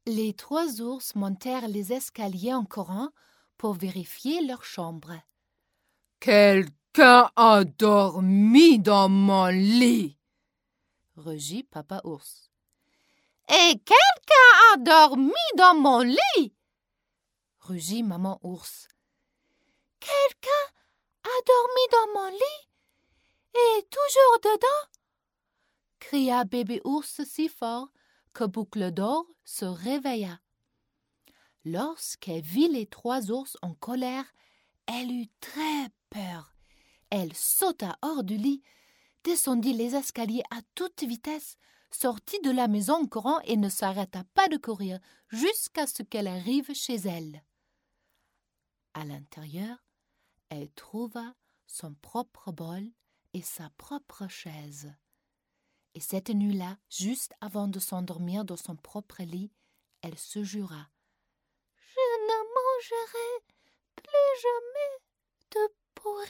Les 3 ours montèrent les escaliers en courant pour vérifier leur chambre. « Quelqu'un a dormi dans mon lit !» rugit Papa Ours. « Et quelqu'un a dormi dans mon lit !» rugit Maman Ours. « Quelqu'un a dormi dans mon lit et toujours dedans !» cria Bébé Ours si fort que Boucle d'Or se réveilla. Lorsqu'elle vit les 3 ours en colère, elle eut très peur. Elle sauta hors du lit, descendit les escaliers à toute vitesse, sortit de la maison en courant et ne s'arrêta pas de courir jusqu'à ce qu'elle arrive chez elle. À l'intérieur, elle trouva son propre bol et sa propre chaise. Et cette nuit-là, juste avant de s'endormir dans son propre lit, elle se jura: « Je ne mangerai plus jamais de porridge. »